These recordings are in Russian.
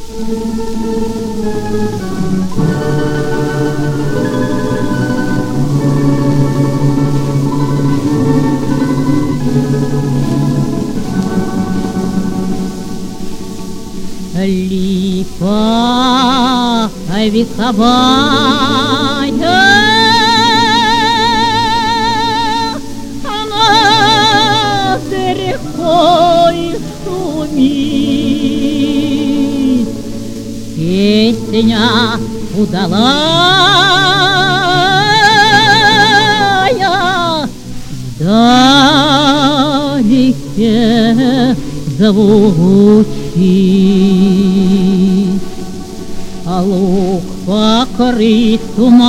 Липа вековая, она рекой шумит, песня удалая вдалеке звучит. А луг покрыт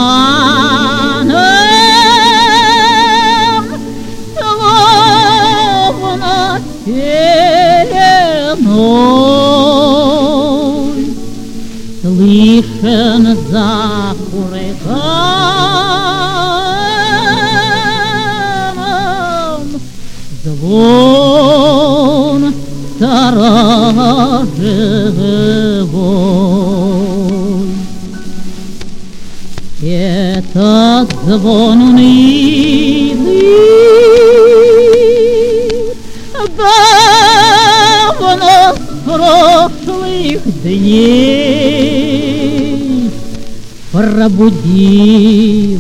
туманом, словно пеленой. Слышен за курганом звон сторожевой. Этот звон унылый давно с прошлых дней пробудил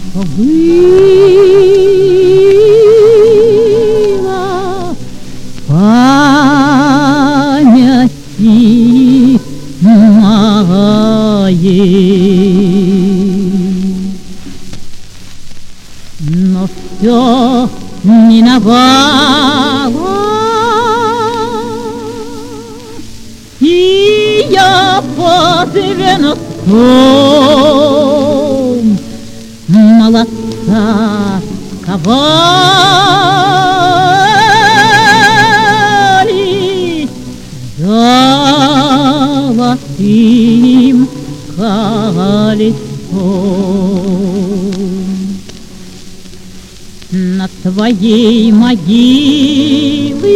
было памяти моей. Но все миновало, и я под венцом молодца ковали золотым колесом. На твоей могилы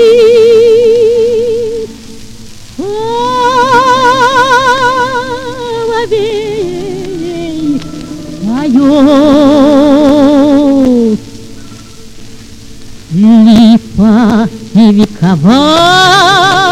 соловей поет. Липа вековая,